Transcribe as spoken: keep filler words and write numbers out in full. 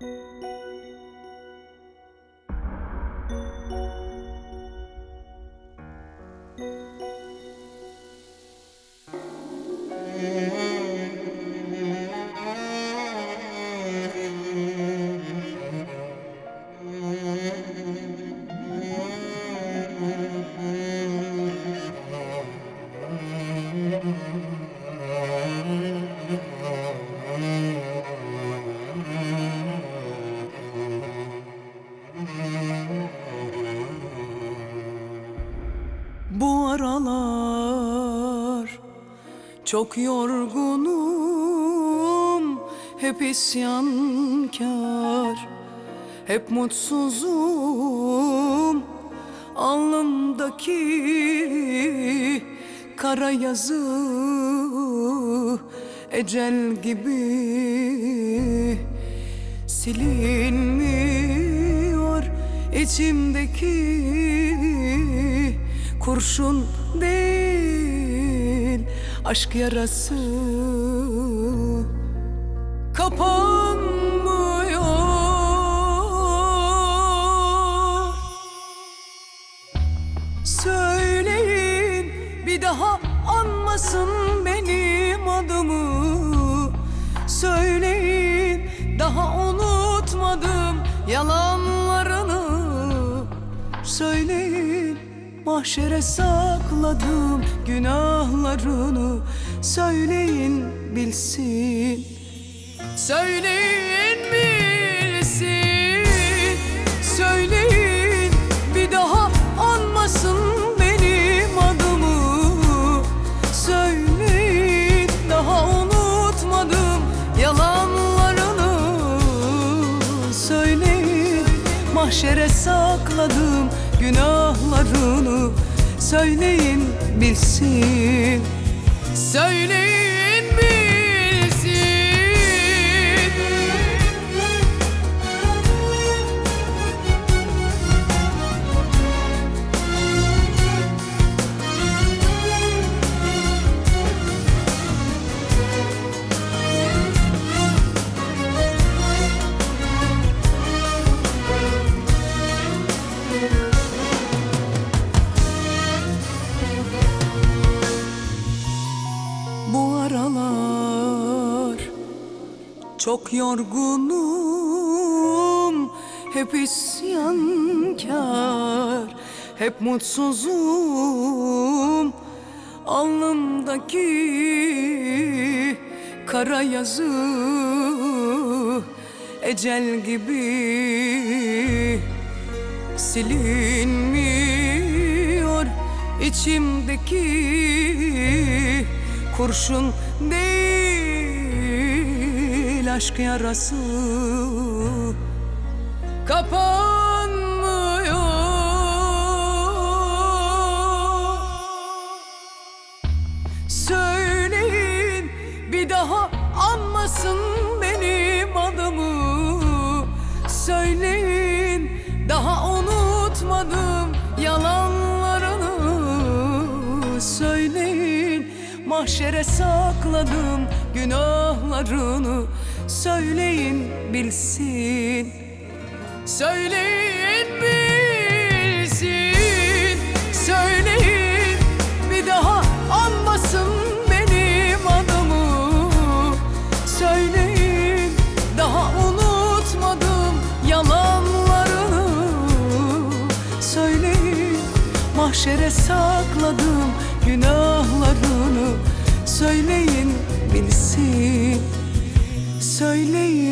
Bu aralar çok yorgunum, hep isyankar, hep mutsuzum. Alnımdaki kara yazı ecel gibi silinmiyor. İçimdeki kurşun değil, aşk yarası kapanmıyor. Söyleyin, bir daha anmasın benim adımı. Söyleyin, daha unutmadım yalanlarını. Söyleyin, mahşere sakladım günahlarını. Söyleyin bilsin, söyleyin bilsin. Söyleyin, bir daha anmasın benim adımı. Söyleyin, daha unutmadım yalanlarını. Söyleyin, mahşere sakladım günahlarını. Söyleyin bilsin, söyleyin bilsin. Bu aralar çok yorgunum, hep isyankar, hep mutsuzum. Alnımdaki kara yazı ecel gibi silinmiyor. İçimdeki kurşun değil, aşk yarası kapanmıyor. Söyleyin, bir daha anmasın benim adımı. Söyleyin, daha unutmadım yalanlarını. Söyleyin, mahşere sakladım günahlarını. Söyleyin bilsin, söyleyin bilsin. Söyleyin, bir daha anmasın benim adımı. Söyleyin, daha unutmadım yalanlarını. Söyleyin, mahşere sakladım günahlarını. Söyleyin bilsin, söyleyin